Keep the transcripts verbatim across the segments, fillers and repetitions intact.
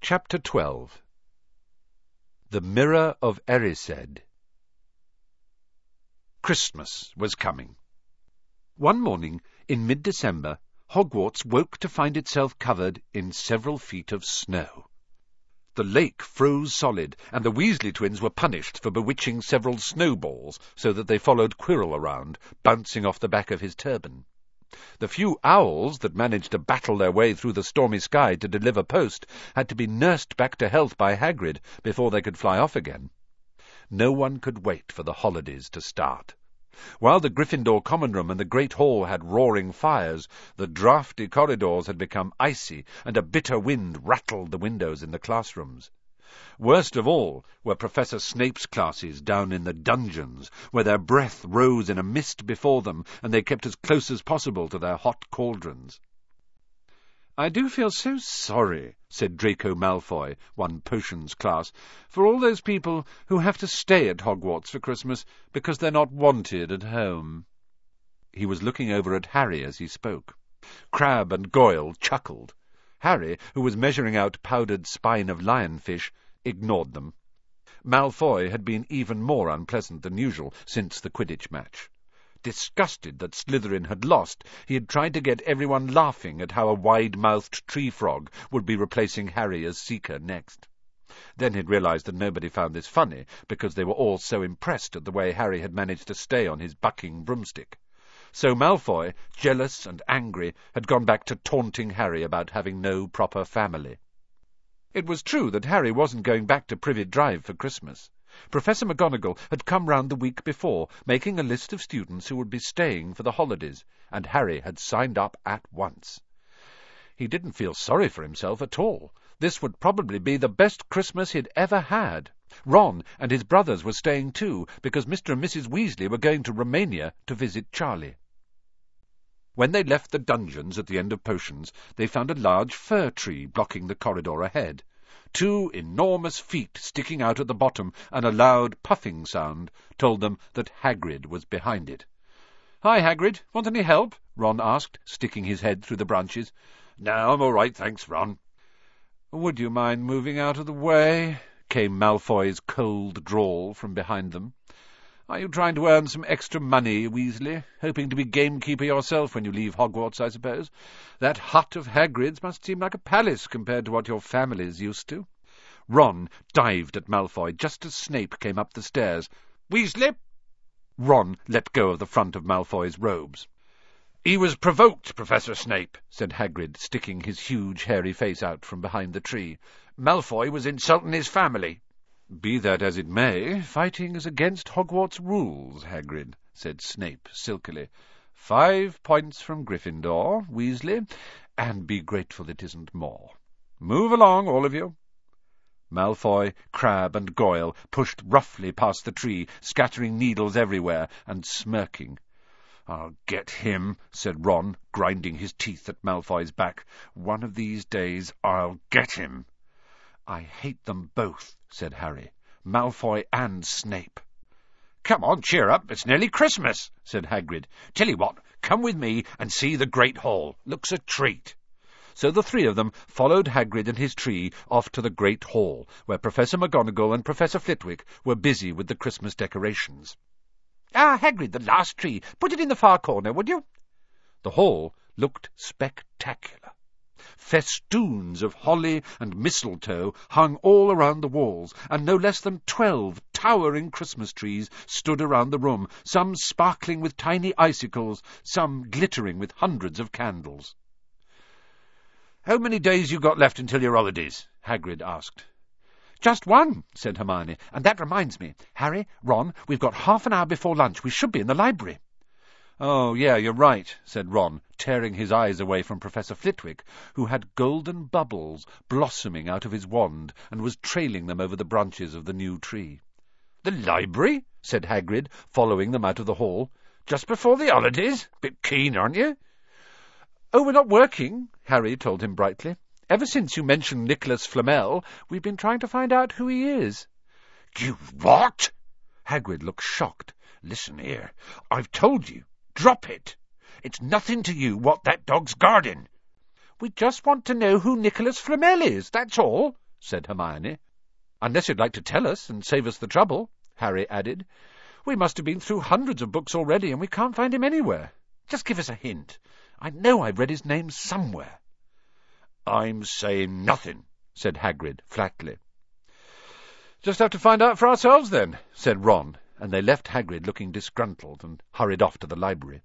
Chapter twelve. The Mirror of Erised. Christmas was coming. One morning in mid-December, Hogwarts woke to find itself covered in several feet of snow. The lake froze solid, and the Weasley twins were punished for bewitching several snowballs so that they followed Quirrell around, bouncing off the back of his turban. The few owls that managed to battle their way through the stormy sky to deliver post had to be nursed back to health by Hagrid before they could fly off again. No one could wait for the holidays to start. While the Gryffindor common room and the Great Hall had roaring fires, the draughty corridors had become icy, and a bitter wind rattled the windows in the classrooms. Worst of all were Professor Snape's classes down in the dungeons, where their breath rose in a mist before them, and they kept as close as possible to their hot cauldrons. "I do feel so sorry," said Draco Malfoy, one potions class, "for all those people who have to stay at Hogwarts for Christmas because they're not wanted at home." He was looking over at Harry as he spoke. Crabbe and Goyle chuckled. Harry, who was measuring out powdered spine of lionfish, ignored them. Malfoy had been even more unpleasant than usual since the Quidditch match. Disgusted that Slytherin had lost, he had tried to get everyone laughing at how a wide-mouthed tree frog would be replacing Harry as Seeker next. Then he'd realized that nobody found this funny, because they were all so impressed at the way Harry had managed to stay on his bucking broomstick. So Malfoy, jealous and angry, had gone back to taunting Harry about having no proper family. It was true that Harry wasn't going back to Privet Drive for Christmas. Professor McGonagall had come round the week before, making a list of students who would be staying for the holidays, and Harry had signed up at once. He didn't feel sorry for himself at all. This would probably be the best Christmas he'd ever had. Ron and his brothers were staying too, because Mister and Missus Weasley were going to Romania to visit Charlie. When they left the dungeons at the end of potions, they found a large fir tree blocking the corridor ahead. Two enormous feet sticking out at the bottom, and a loud puffing sound told them that Hagrid was behind it. "Hi, Hagrid. Want any help?" Ron asked, sticking his head through the branches. "No, I'm all right, thanks, Ron." "Would you mind moving out of the way?" came Malfoy's cold drawl from behind them. "Are you trying to earn some extra money, Weasley? Hoping to be gamekeeper yourself when you leave Hogwarts, I suppose? That hut of Hagrid's must seem like a palace compared to what your family's used to." Ron dived at Malfoy just as Snape came up the stairs. "Weasley!" Ron let go of the front of Malfoy's robes. "He was provoked, Professor Snape," said Hagrid, sticking his huge hairy face out from behind the tree. "Malfoy was insulting his family." "Be that as it may, fighting is against Hogwarts rules, Hagrid," said Snape silkily. "Five points from Gryffindor, Weasley, and be grateful it isn't more. Move along, all of you." Malfoy, Crabbe, and Goyle pushed roughly past the tree, scattering needles everywhere, and smirking. "I'll get him," said Ron, grinding his teeth at Malfoy's back. "One of these days I'll get him." "I hate them both," said Harry. "Malfoy and Snape." "Come on, cheer up, it's nearly Christmas," said Hagrid. "Tell you what, come with me and see the Great Hall. Looks a treat." So the three of them followed Hagrid and his tree off to the Great Hall, where Professor McGonagall and Professor Flitwick were busy with the Christmas decorations. "Ah, Hagrid, the last tree. Put it in the far corner, would you?" The hall looked spectacular. Festoons of holly and mistletoe hung all around the walls, and no less than twelve towering Christmas trees stood around the room, some sparkling with tiny icicles, some glittering with hundreds of candles. "How many days you got left until your holidays?" Hagrid asked. "Just one," said Hermione, "and that reminds me. Harry, Ron, we've got half an hour before lunch. We should be in the library." "Oh, yeah, you're right," said Ron, tearing his eyes away from Professor Flitwick, who had golden bubbles blossoming out of his wand and was trailing them over the branches of the new tree. "The library?" said Hagrid, following them out of the hall. "Just before the holidays? Bit keen, aren't you?" "Oh, we're not working," Harry told him brightly. "Ever since you mentioned Nicholas Flamel, we've been trying to find out who he is." "You what?" Hagrid looked shocked. "Listen here, I've told you. Drop it. It's nothing to you what that dog's guarding." "We just want to know who Nicholas Flamel is, that's all," said Hermione. "Unless you'd like to tell us and save us the trouble," Harry added. "We must have been through hundreds of books already, and we can't find him anywhere. Just give us a hint. I know I've read his name somewhere." "I'm saying nothing," said Hagrid flatly. "Just have to find out for ourselves, then," said Ron, and they left Hagrid looking disgruntled and hurried off to the library.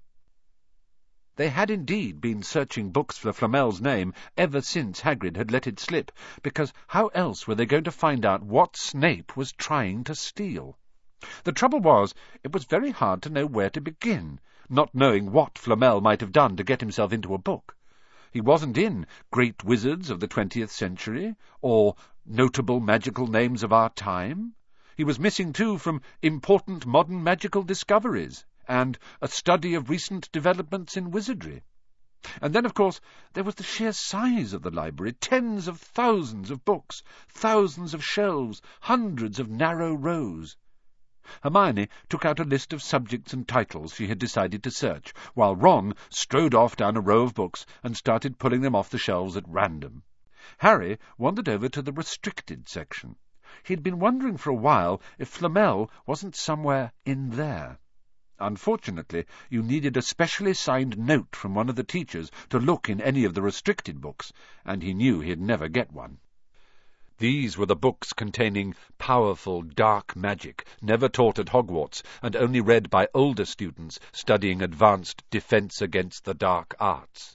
They had indeed been searching books for Flamel's name ever since Hagrid had let it slip, because how else were they going to find out what Snape was trying to steal? The trouble was, it was very hard to know where to begin, not knowing what Flamel might have done to get himself into a book. He wasn't in Great Wizards of the twentieth century, or Notable Magical Names of Our Time. He was missing, too, from Important Modern Magical Discoveries, and A Study of Recent Developments in Wizardry. And then, of course, there was the sheer size of the library, tens of thousands of books, thousands of shelves, hundreds of narrow rows. Hermione took out a list of subjects and titles she had decided to search, while Ron strode off down a row of books and started pulling them off the shelves at random. Harry wandered over to the restricted section. He'd been wondering for a while if Flamel wasn't somewhere in there. Unfortunately, you needed a specially signed note from one of the teachers to look in any of the restricted books, and he knew he'd never get one. These were the books containing powerful dark magic, never taught at Hogwarts, and only read by older students studying advanced defence against the dark arts.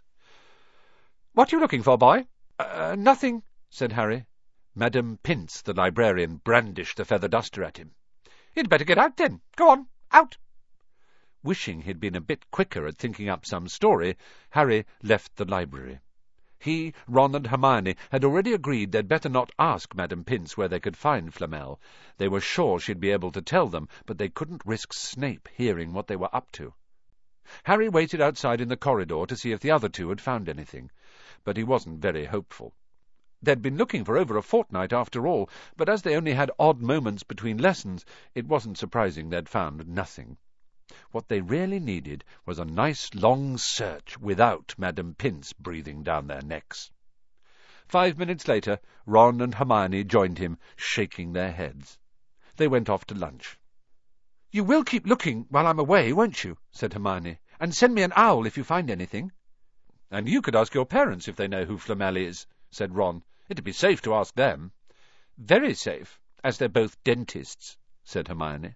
"What are you looking for, boy?" Uh, nothing," said Harry. Madame Pince, the librarian, brandished the feather duster at him. "You'd better get out, then. Go on, out." Wishing he'd been a bit quicker at thinking up some story, Harry left the library. He, Ron and Hermione had already agreed they'd better not ask Madame Pince where they could find Flamel. They were sure she'd be able to tell them, but they couldn't risk Snape hearing what they were up to. Harry waited outside in the corridor to see if the other two had found anything, but he wasn't very hopeful. They'd been looking for over a fortnight after all, but as they only had odd moments between lessons, it wasn't surprising they'd found nothing. What they really needed was a nice long search without Madame Pince breathing down their necks. Five minutes later, Ron and Hermione joined him, shaking their heads. They went off to lunch. "You will keep looking while I'm away, won't you?" said Hermione, "and send me an owl if you find anything." "And you could ask your parents if they know who Flamel is," said Ron. "It'd be safe to ask them." "Very safe, as they're both dentists," said Hermione.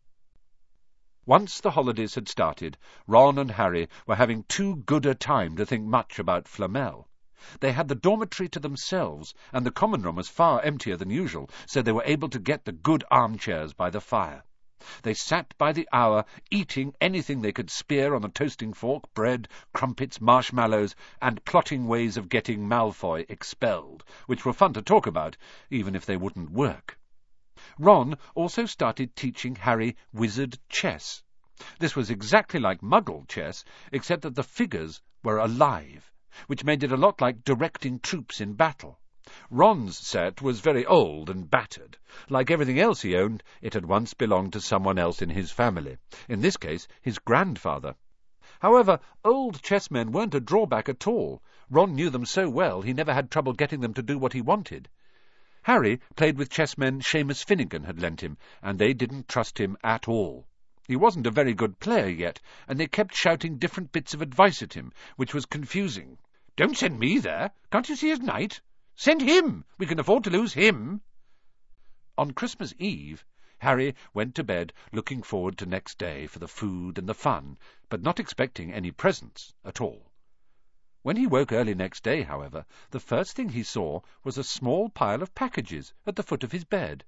Once the holidays had started, Ron and Harry were having too good a time to think much about Flamel. They had the dormitory to themselves, and the common room was far emptier than usual, so they were able to get the good armchairs by the fire. They sat by the hour, eating anything they could spear on a toasting fork, bread, crumpets, marshmallows, and plotting ways of getting Malfoy expelled, which were fun to talk about, even if they wouldn't work. Ron also started teaching Harry wizard chess. This was exactly like Muggle chess, except that the figures were alive, which made it a lot like directing troops in battle. Ron's set was very old and battered. Like everything else he owned, it had once belonged to someone else in his family, in this case his grandfather. However, old chessmen weren't a drawback at all. Ron knew them so well he never had trouble getting them to do what he wanted. Harry played with chessmen Seamus Finnegan had lent him, and they didn't trust him at all. He wasn't a very good player yet, and they kept shouting different bits of advice at him, which was confusing. "Don't send me there. Can't you see his knight? Send him! We can afford to lose him." On Christmas Eve, Harry went to bed looking forward to next day for the food and the fun, but not expecting any presents at all. When he woke early next day, however, the first thing he saw was a small pile of packages at the foot of his bed.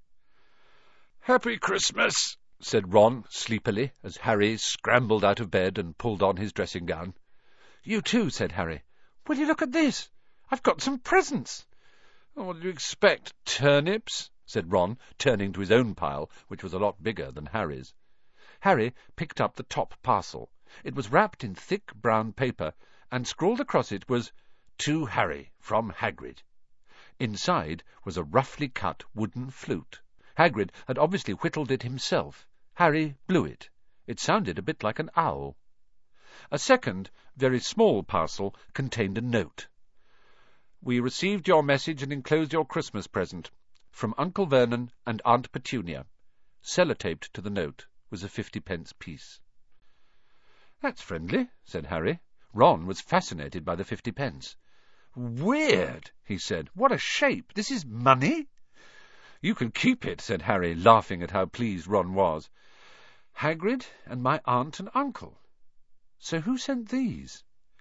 "Happy Christmas," said Ron sleepily, as Harry scrambled out of bed and pulled on his dressing gown. "You too," said Harry. "Will you look at this? I've got some presents." "What do you expect, turnips?" said Ron, turning to his own pile, which was a lot bigger than Harry's. Harry picked up the top parcel. It was wrapped in thick brown paper, and scrawled across it was, "To Harry, from Hagrid." Inside was a roughly cut wooden flute. Hagrid had obviously whittled it himself. Harry blew it. It sounded a bit like an owl. A second, very small parcel contained a note. We received your message and enclosed your Christmas present. From Uncle Vernon and Aunt Petunia. Sellotaped to the note was a fifty-pence piece. "That's friendly," said Harry. Ron was fascinated by the fifty-pence. "Weird," he said. "What a shape! This is money?" "You can keep it," said Harry, laughing at how pleased Ron was. "Hagrid and my aunt and uncle. So who sent these?"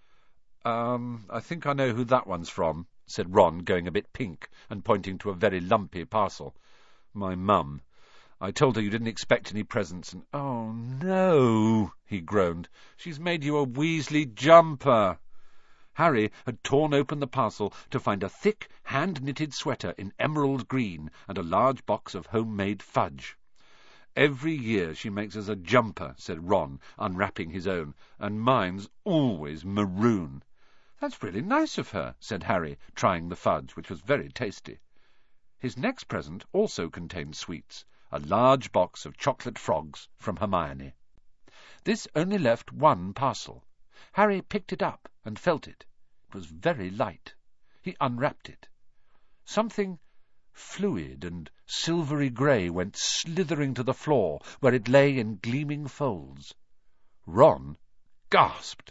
Um, I think I know who that one's from," said Ron, going a bit pink and pointing to a very lumpy parcel. "My mum. I told her you didn't expect any presents, and—" "Oh, no," he groaned. "She's made you a Weasley jumper." Harry had torn open the parcel to find a thick, hand-knitted sweater in emerald green and a large box of homemade fudge. "Every year she makes us a jumper," said Ron, unwrapping his own, "and mine's always maroon." "That's really nice of her," said Harry, trying the fudge, which was very tasty. His next present also contained sweets, a large box of chocolate frogs from Hermione. This only left one parcel. Harry picked it up and felt it. It was very light. He unwrapped it. Something fluid and silvery grey went slithering to the floor, where it lay in gleaming folds. Ron gasped.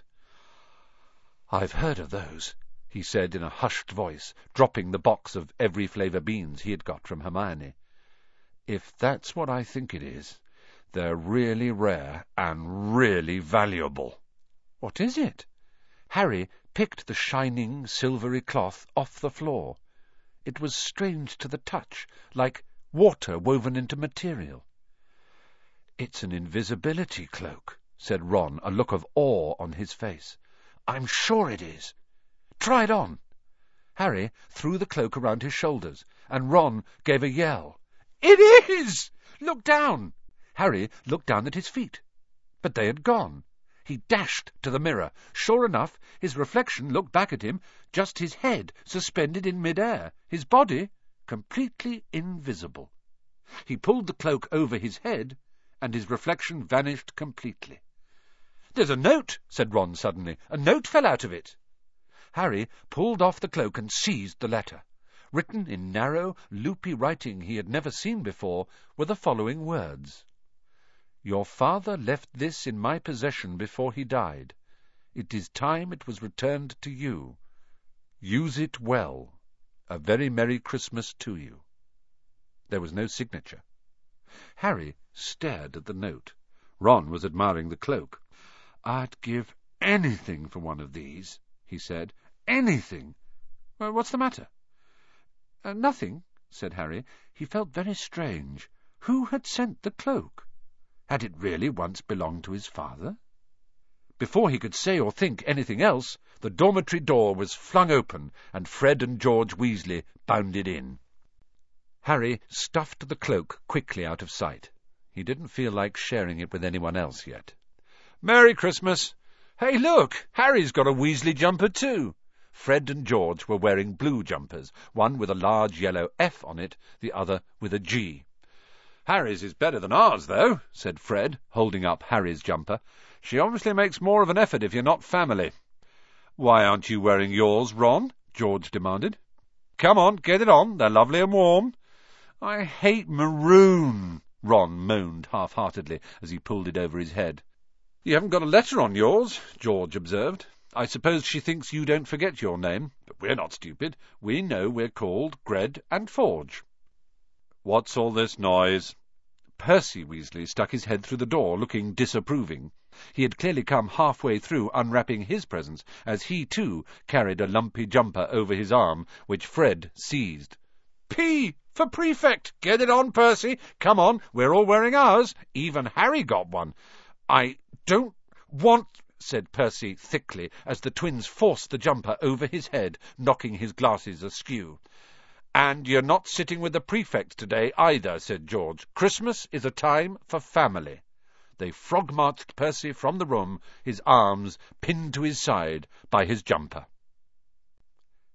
"I've heard of those," he said in a hushed voice, dropping the box of every flavour beans he had got from Hermione. "If that's what I think it is, they're really rare and really valuable." "What is it?" Harry picked the shining, silvery cloth off the floor. It was strange to the touch, like water woven into material. "It's an invisibility cloak," said Ron, a look of awe on his face. "I'm sure it is. Try it on." Harry threw the cloak around his shoulders, and Ron gave a yell. "It is! Look down!" Harry looked down at his feet, but they had gone. He dashed to the mirror. Sure enough, his reflection looked back at him, just his head suspended in mid-air, his body completely invisible. He pulled the cloak over his head, and his reflection vanished completely. "There's a note," said Ron suddenly. "A note fell out of it." Harry pulled off the cloak and seized the letter. Written in narrow, loopy writing he had never seen before were the following words. "Your father left this in my possession before he died. It is time it was returned to you. Use it well. A very Merry Christmas to you." There was no signature. Harry stared at the note. Ron was admiring the cloak. "I'd give anything for one of these," he said. "Anything. Well, what's the matter?" Uh, nothing, said Harry. He felt very strange. Who had sent the cloak? Had it really once belonged to his father? Before he could say or think anything else, the dormitory door was flung open, and Fred and George Weasley bounded in. Harry stuffed the cloak quickly out of sight. He didn't feel like sharing it with anyone else yet. "Merry Christmas! Hey, look! Harry's got a Weasley jumper too!" Fred and George were wearing blue jumpers, one with a large yellow F on it, the other with a G. "Harry's is better than ours, though," said Fred, holding up Harry's jumper. "She obviously makes more of an effort if you're not family." "Why aren't you wearing yours, Ron?" George demanded. "Come on, get it on. They're lovely and warm." "I hate maroon," Ron moaned half-heartedly as he pulled it over his head. "You haven't got a letter on yours," George observed. "I suppose she thinks you don't forget your name, but we're not stupid. We know we're called Gred and Forge." "What's all this noise?" Percy Weasley stuck his head through the door, looking disapproving. He had clearly come halfway through unwrapping his presents, as he, too, carried a lumpy jumper over his arm, which Fred seized. "P for prefect! Get it on, Percy! Come on, we're all wearing ours. Even Harry got one." "I don't want—" said Percy thickly, as the twins forced the jumper over his head, knocking his glasses askew. "And you're not sitting with the prefect today either," said George. "Christmas is a time for family." They frog-marched Percy from the room, his arms pinned to his side by his jumper.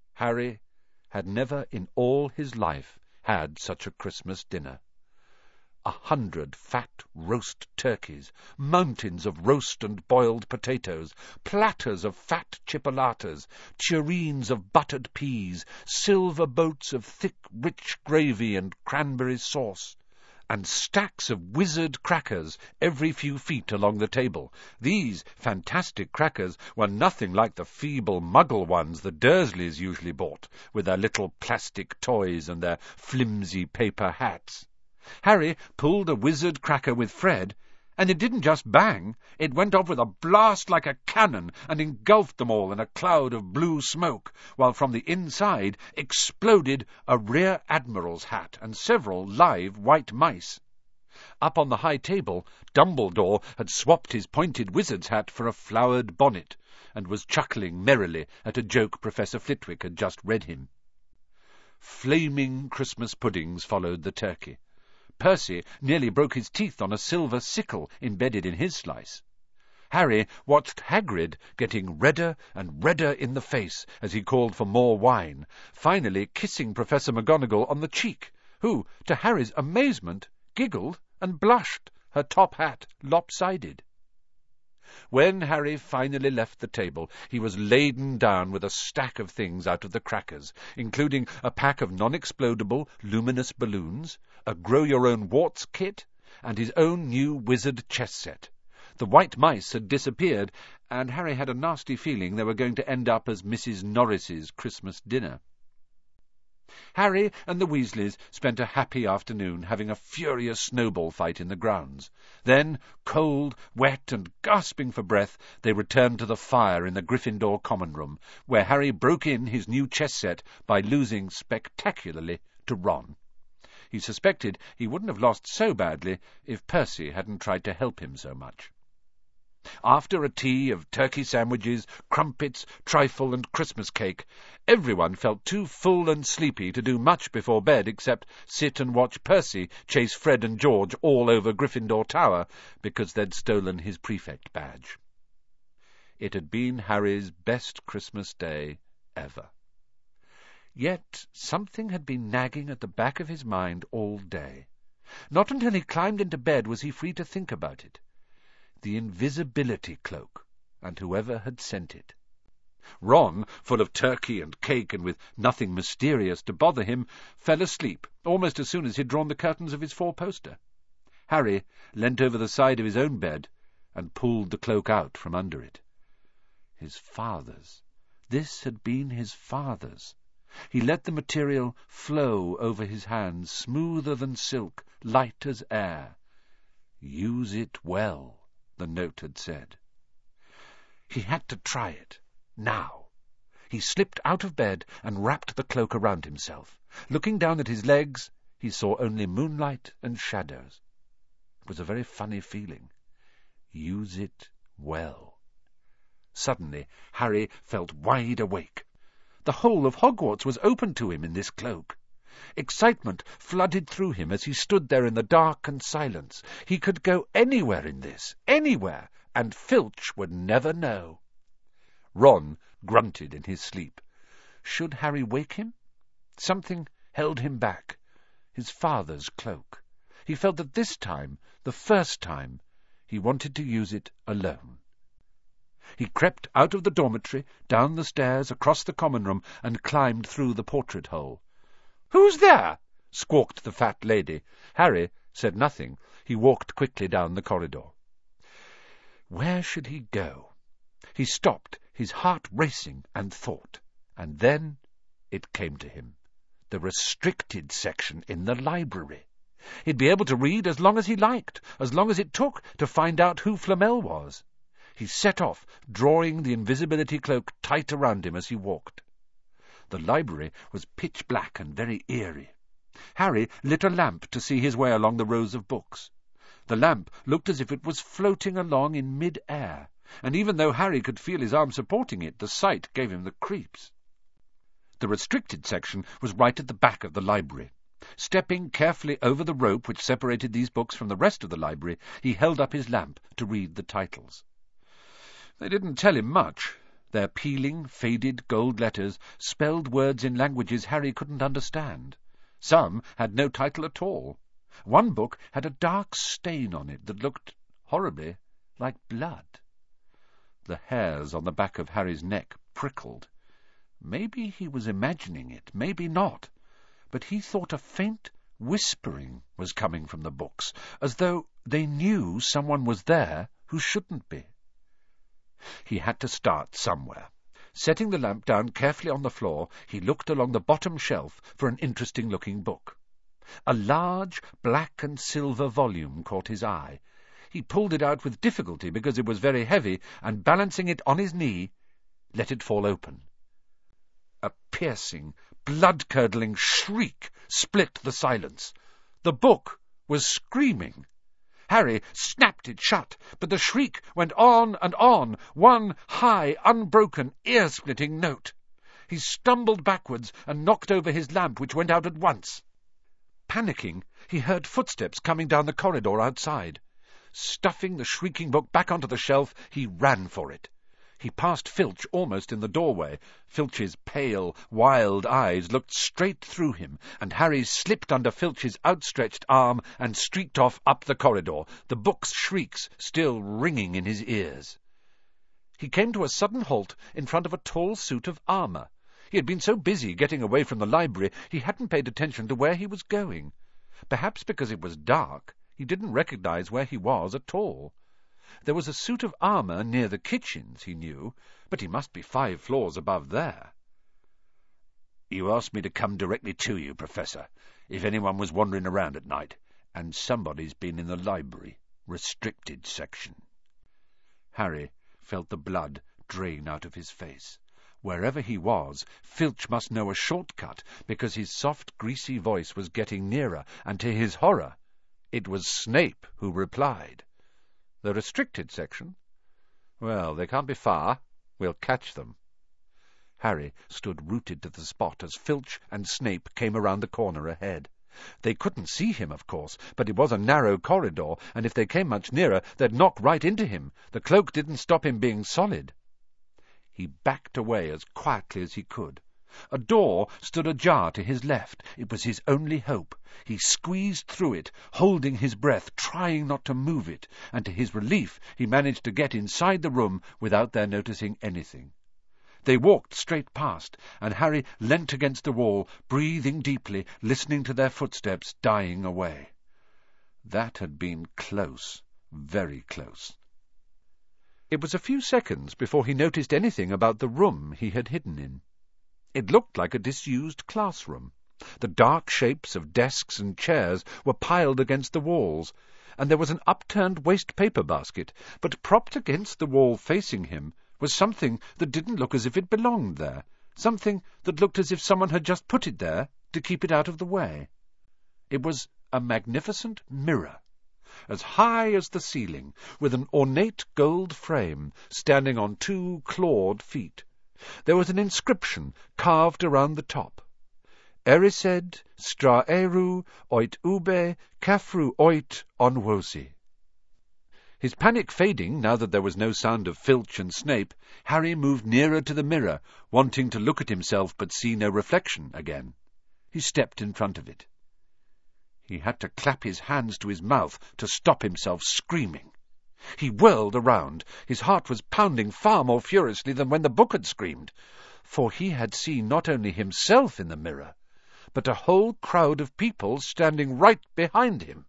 Harry had never in all his life had such a Christmas dinner. A hundred fat roast turkeys, mountains of roast and boiled potatoes, platters of fat chipolatas, tureens of buttered peas, silver boats of thick, rich gravy and cranberry sauce, and stacks of wizard crackers every few feet along the table. These fantastic crackers were nothing like the feeble muggle ones the Dursleys usually bought, with their little plastic toys and their flimsy paper hats. Harry pulled a wizard cracker with Fred, and it didn't just bang, it went off with a blast like a cannon and engulfed them all in a cloud of blue smoke, while from the inside exploded a rear admiral's hat and several live white mice. Up on the high table, Dumbledore had swapped his pointed wizard's hat for a flowered bonnet, and was chuckling merrily at a joke Professor Flitwick had just read him. Flaming Christmas puddings followed the turkey. Percy nearly broke his teeth on a silver sickle embedded in his slice. Harry watched Hagrid getting redder and redder in the face as he called for more wine, finally kissing Professor McGonagall on the cheek, who, to Harry's amazement, giggled and blushed, her top hat lopsided. When Harry finally left the table, he was laden down with a stack of things out of the crackers, including a pack of non-explodable luminous balloons, a grow-your-own-warts kit, and his own new wizard chess set. The white mice had disappeared, and Harry had a nasty feeling they were going to end up as Missus Norris's Christmas dinner. Harry and the Weasleys spent a happy afternoon having a furious snowball fight in the grounds. Then, cold, wet, and gasping for breath, they returned to the fire in the Gryffindor common room, where Harry broke in his new chess set by losing spectacularly to Ron. He suspected he wouldn't have lost so badly if Percy hadn't tried to help him so much. After a tea of turkey sandwiches, crumpets, trifle, and Christmas cake, everyone felt too full and sleepy to do much before bed except sit and watch Percy chase Fred and George all over Gryffindor Tower because they'd stolen his prefect badge. It had been Harry's best Christmas day ever. Yet something had been nagging at the back of his mind all day. Not until he climbed into bed was he free to think about it. The invisibility cloak, and whoever had sent it. Ron, full of turkey and cake and with nothing mysterious to bother him, fell asleep almost as soon as he'd drawn the curtains of his four-poster. Harry leant over the side of his own bed and pulled the cloak out from under it. His father's. This had been his father's. He let the material flow over his hands, smoother than silk, light as air. "Use it well," the note had said. He had to try it, now. He slipped out of bed and wrapped the cloak around himself. Looking down at his legs, he saw only moonlight and shadows. It was a very funny feeling. Use it well. Suddenly, Harry felt wide awake. The whole of Hogwarts was open to him in this cloak. Excitement flooded through him as he stood there in the dark and silence. He could go anywhere in this, anywhere, and Filch would never know. Ron grunted in his sleep. Should Harry wake him? Something held him back. His father's cloak. He felt that this time, the first time, he wanted to use it alone. He crept out of the dormitory, down the stairs, across the common room, and climbed through the portrait hole. "Who's there?" squawked the fat lady. Harry said nothing. He walked quickly down the corridor. Where should he go? He stopped, his heart racing, and thought. And then it came to him. The restricted section in the library. He'd be able to read as long as he liked, as long as it took to find out who Flamel was. He set off, drawing the invisibility cloak tight around him as he walked. The library was pitch black and very eerie. Harry lit a lamp to see his way along the rows of books. The lamp looked as if it was floating along in mid-air, and even though Harry could feel his arm supporting it, the sight gave him the creeps. The restricted section was right at the back of the library. Stepping carefully over the rope which separated these books from the rest of the library, he held up his lamp to read the titles. They didn't tell him much. Their peeling, faded gold letters spelled words in languages Harry couldn't understand. Some had no title at all. One book had a dark stain on it that looked horribly like blood. The hairs on the back of Harry's neck prickled. Maybe he was imagining it, maybe not, but he thought a faint whispering was coming from the books, as though they knew someone was there who shouldn't be. He had to start somewhere. Setting the lamp down carefully on the floor, he looked along the bottom shelf for an interesting-looking book. A large black and silver volume caught his eye. He pulled it out with difficulty because it was very heavy, and balancing it on his knee, let it fall open. A piercing, blood-curdling shriek split the silence. The book was screaming. Harry snapped it shut, but the shriek went on and on, one high, unbroken, ear-splitting note. He stumbled backwards and knocked over his lamp, which went out at once. Panicking, he heard footsteps coming down the corridor outside. Stuffing the shrieking book back onto the shelf, he ran for it. He passed Filch almost in the doorway. Filch's pale, wild eyes looked straight through him, and Harry slipped under Filch's outstretched arm and streaked off up the corridor, the book's shrieks still ringing in his ears. He came to a sudden halt in front of a tall suit of armour. He had been so busy getting away from the library he hadn't paid attention to where he was going. Perhaps because it was dark, he didn't recognize where he was at all. There was a suit of armour near the kitchens, he knew, but he must be five floors above there. "You asked me to come directly to you, Professor, if anyone was wandering around at night, and somebody's been in the library, restricted section." Harry felt the blood drain out of his face. Wherever he was, Filch must know a shortcut, because his soft, greasy voice was getting nearer, and to his horror, it was Snape who replied. "The restricted section? Well, they can't be far. We'll catch them." Harry stood rooted to the spot as Filch and Snape came around the corner ahead. They couldn't see him, of course, but it was a narrow corridor, and if they came much nearer, they'd knock right into him. The cloak didn't stop him being solid. He backed away as quietly as he could. A door stood ajar to his left. It was his only hope. He squeezed through it, holding his breath, trying not to move it, and to his relief he managed to get inside the room without their noticing anything. They walked straight past, and Harry leant against the wall, breathing deeply, listening to their footsteps dying away. That had been close, very close. It was a few seconds before he noticed anything about the room he had hidden in. It looked like a disused classroom. The dark shapes of desks and chairs were piled against the walls, and there was an upturned waste-paper basket, but propped against the wall facing him was something that didn't look as if it belonged there, something that looked as if someone had just put it there to keep it out of the way. It was a magnificent mirror, as high as the ceiling, with an ornate gold frame standing on two clawed feet. There was an inscription carved around the top. Erised stra eru oit ube cafru oit onwosi. His panic fading now that there was no sound of Filch and Snape, Harry moved nearer to the mirror, wanting to look at himself but see no reflection again. He stepped in front of it. He had to clap his hands to his mouth to stop himself screaming. He whirled around. His heart was pounding far more furiously than when the book had screamed, for he had seen not only himself in the mirror, but a whole crowd of people standing right behind him.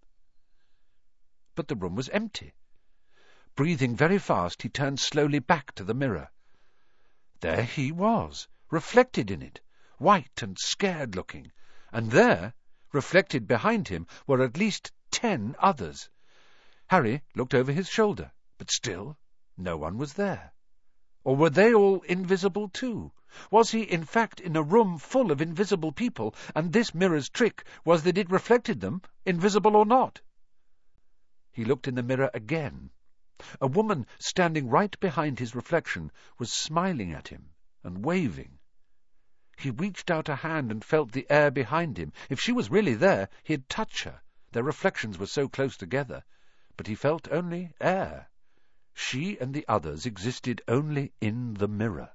But the room was empty. Breathing very fast, he turned slowly back to the mirror. There he was, reflected in it, white and scared-looking, and there, reflected behind him, were at least ten others. Harry looked over his shoulder, but still no one was there. Or were they all invisible too? Was he, in fact, in a room full of invisible people, and this mirror's trick was that it reflected them, invisible or not? He looked in the mirror again. A woman standing right behind his reflection was smiling at him and waving. He reached out a hand and felt the air behind him. If she was really there, he'd touch her. Their reflections were so close together. But he felt only air. She and the others existed only in the mirror.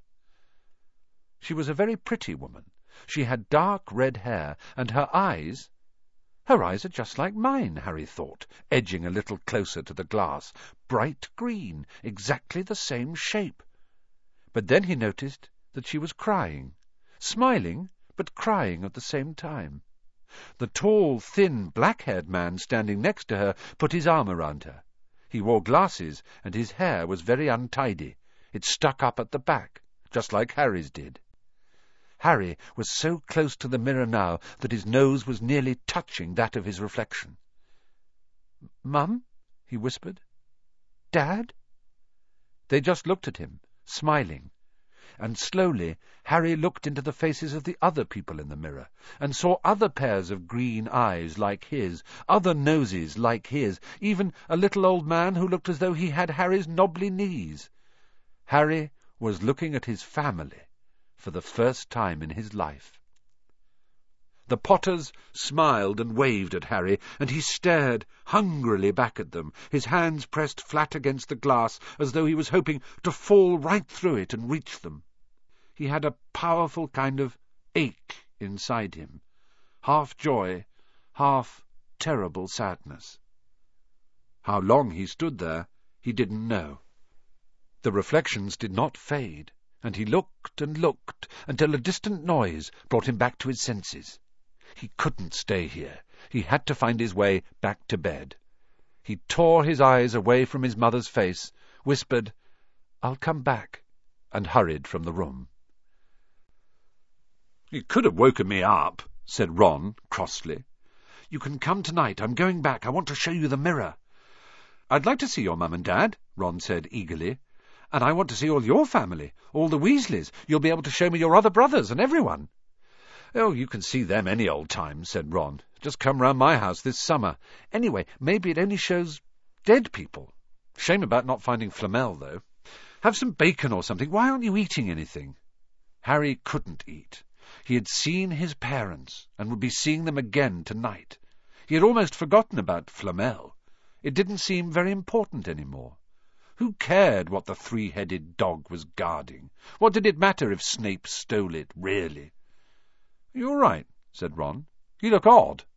She was a very pretty woman. She had dark red hair, and her eyes, Her eyes are just like mine, Harry thought, edging a little closer to the glass. Bright green, exactly the same shape. But then he noticed that she was crying, smiling, but crying at the same time. The tall, thin, black-haired man standing next to her put his arm around her. He wore glasses, and his hair was very untidy. It stuck up at the back, just like Harry's did. Harry was so close to the mirror now that his nose was nearly touching that of his reflection. "Mum?" he whispered. "Dad?" They just looked at him, smiling, and slowly Harry looked into the faces of the other people in the mirror, and saw other pairs of green eyes like his, other noses like his, even a little old man who looked as though he had Harry's knobbly knees. Harry was looking at his family for the first time in his life. The Potters smiled and waved at Harry, and he stared hungrily back at them, his hands pressed flat against the glass as though he was hoping to fall right through it and reach them. He had a powerful kind of ache inside him, half joy, half terrible sadness. How long he stood there, he didn't know. The reflections did not fade, and he looked and looked until a distant noise brought him back to his senses. He couldn't stay here. He had to find his way back to bed. He tore his eyes away from his mother's face, whispered, "I'll come back," and hurried from the room. "You could have woken me up," said Ron crossly. "You can come tonight. I'm going back. I want to show you the mirror." "I'd like to see your mum and dad," Ron said eagerly. "And I want to see all your family, all the Weasleys. You'll be able to show me your other brothers and everyone." "Oh, you can see them any old time," said Ron. "Just come round my house this summer. Anyway, maybe it only shows dead people. Shame about not finding Flamel, though. Have some bacon or something. Why aren't you eating anything?" Harry couldn't eat. He had seen his parents, and would be seeing them again tonight. He had almost forgotten about Flamel. It didn't seem very important any more. Who cared what the three-headed dog was guarding? What did it matter if Snape stole it, really? "You all right?" said Ron. "You look odd."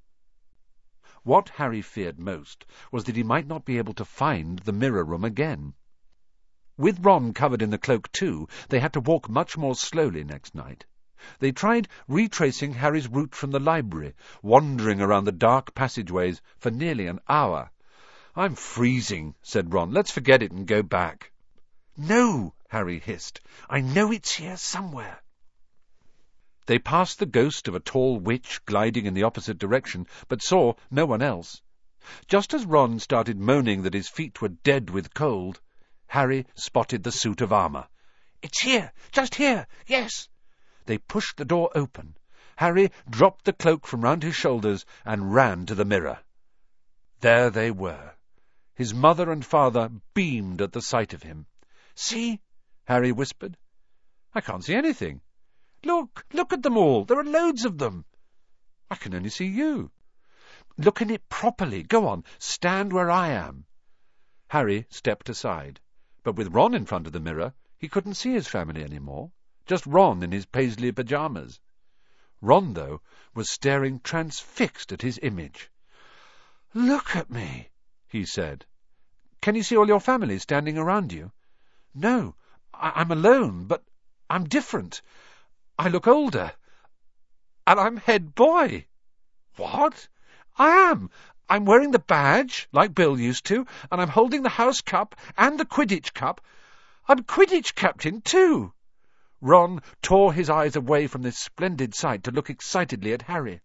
What Harry feared most was that he might not be able to find the mirror room again. With Ron covered in the cloak too, they had to walk much more slowly next night. They tried retracing Harry's route from the library, wandering around the dark passageways for nearly an hour. "I'm freezing," said Ron. "Let's forget it and go back." "No," Harry hissed. "I know it's here somewhere." They passed the ghost of a tall witch gliding in the opposite direction, but saw no one else. Just as Ron started moaning that his feet were dead with cold, Harry spotted the suit of armour. "It's here! Just here! Yes!" They pushed the door open. Harry dropped the cloak from round his shoulders and ran to the mirror. There they were. His mother and father beamed at the sight of him. "See?" Harry whispered. "I can't see anything." "Look! Look at them all! There are loads of them." "I can only see you." "Look in it properly. Go on, stand where I am." Harry stepped aside, but with Ron in front of the mirror, he couldn't see his family any more. Just Ron in his paisley pyjamas. Ron, though, was staring transfixed at his image. "Look at me," he said. "Can you see all your family standing around you?" "No, I- I'm alone, but I'm different. I look older. And I'm head boy." "What?" "I am. I'm wearing the badge, like Bill used to, and I'm holding the house cup and the Quidditch cup. I'm Quidditch captain, too." Ron tore his eyes away from this splendid sight to look excitedly at Harry.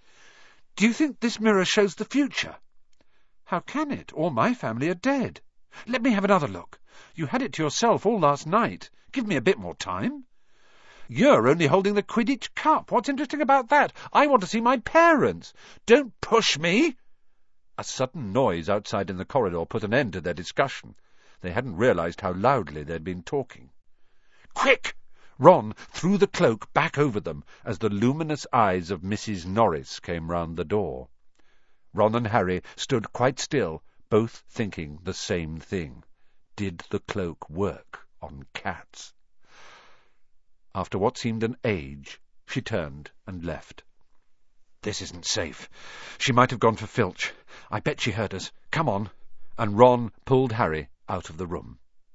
"Do you think this mirror shows the future?" "How can it? All my family are dead." "Let me have another look. You had it to yourself all last night. Give me a bit more time." "You're only holding the Quidditch cup. What's interesting about that? I want to see my parents." "Don't push me!" A sudden noise outside in the corridor put an end to their discussion. They hadn't realized how loudly they'd been talking. "Quick!" Ron threw the cloak back over them as the luminous eyes of Missus Norris came round the door. Ron and Harry stood quite still, both thinking the same thing. Did the cloak work on cats? After what seemed an age, she turned and left. This isn't safe. She might have gone for Filch. I bet she heard us. Come on. And Ron pulled Harry out of the room.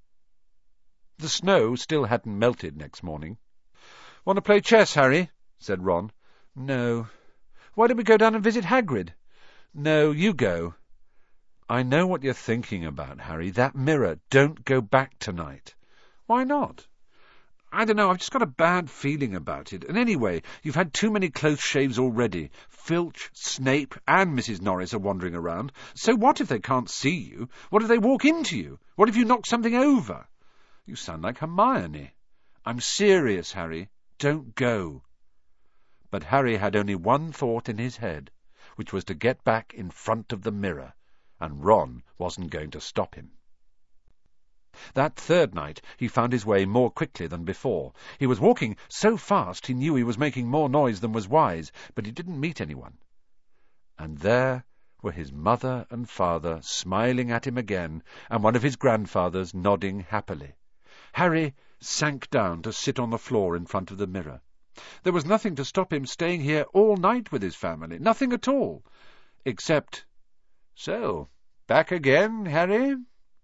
The snow still hadn't melted next morning. "Want to play chess, Harry?" said Ron. "No." "Why don't we go down and visit Hagrid?" "No, you go." "I know what you're thinking about, Harry. That mirror. Don't go back tonight." "Why not?" "I don't know. I've just got a bad feeling about it. And anyway, you've had too many close shaves already. Filch, Snape, and Missus Norris are wandering around. So what if they can't see you? What if they walk into you? What if you knock something over?" "You sound like Hermione." "I'm serious, Harry. Don't go." But Harry had only one thought in his head, which was to get back in front of the mirror, and Ron wasn't going to stop him. That third night he found his way more quickly than before. He was walking so fast he knew he was making more noise than was wise, but he didn't meet anyone. And there were his mother and father smiling at him again, and one of his grandfathers nodding happily. Harry sank down to sit on the floor in front of the mirror. There was nothing to stop him staying here all night with his family, nothing at all, except— "So, back again, Harry?"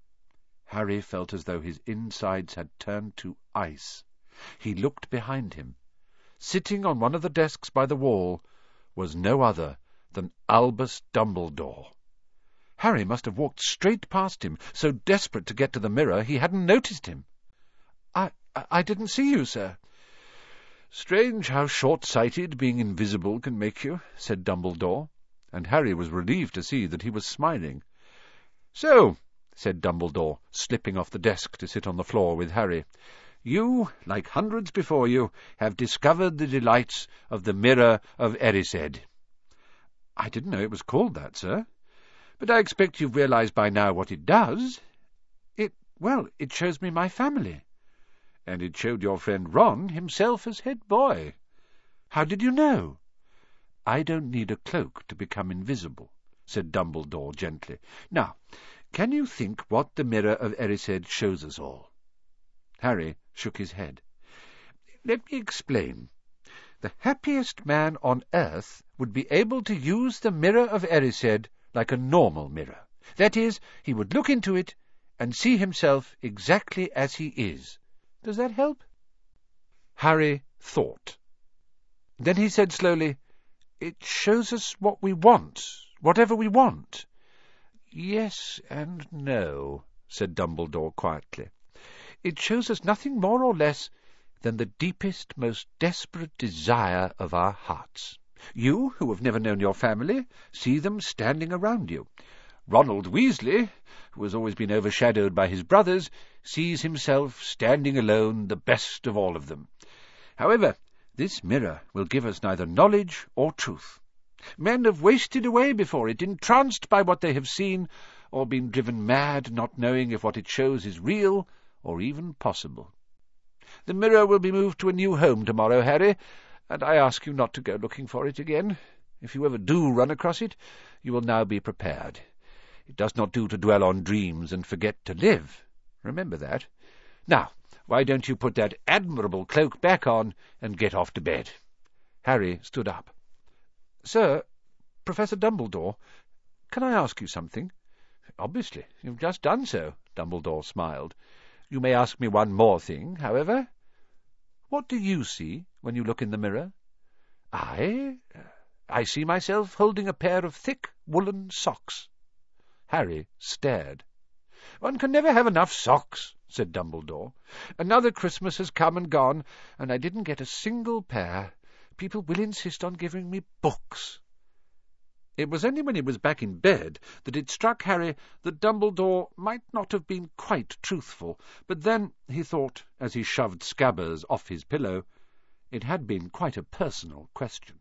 Harry felt as though his insides had turned to ice. He looked behind him. Sitting on one of the desks by the wall was no other than Albus Dumbledore. Harry must have walked straight past him, so desperate to get to the mirror he hadn't noticed him. I, I didn't see you, sir." "Strange how short-sighted being invisible can make you," said Dumbledore, and Harry was relieved to see that he was smiling. "So," said Dumbledore, slipping off the desk to sit on the floor with Harry, "you, like hundreds before you, have discovered the delights of the Mirror of Erised." "I didn't know it was called that, sir." "But I expect you've realized by now what it does." It, well, it shows me my family." "And it showed your friend Ron himself as head boy." "How did you know?" "I don't need a cloak to become invisible," said Dumbledore gently. "Now, can you think what the Mirror of Erised shows us all?" Harry shook his head. "Let me explain. The happiest man on earth would be able to use the Mirror of Erised like a normal mirror. That is, he would look into it and see himself exactly as he is. Does that help?" Harry thought. Then he said slowly, "It shows us what we want, whatever we want." "Yes and no," said Dumbledore quietly. "It shows us nothing more or less than the deepest, most desperate desire of our hearts. You, who have never known your family, see them standing around you. Ronald Weasley, who has always been overshadowed by his brothers, sees himself standing alone, the best of all of them. However, this mirror will give us neither knowledge or truth. Men have wasted away before it, entranced by what they have seen, or been driven mad, not knowing if what it shows is real or even possible. The mirror will be moved to a new home tomorrow, Harry, and I ask you not to go looking for it again. If you ever do run across it, you will now be prepared. It does not do to dwell on dreams and forget to live. Remember that. Now, why don't you put that admirable cloak back on and get off to bed?" Harry stood up. "Sir, Professor Dumbledore, can I ask you something?" "Obviously. You've just done so," Dumbledore smiled. "You may ask me one more thing, however. What do you see when you look in the mirror?" "I? I see myself holding a pair of thick woolen socks." Harry stared. "One can never have enough socks," said Dumbledore. "Another Christmas has come and gone, and I didn't get a single pair. People will insist on giving me books." It was only when he was back in bed that it struck Harry that Dumbledore might not have been quite truthful, but then, he thought, as he shoved Scabbers off his pillow, it had been quite a personal question.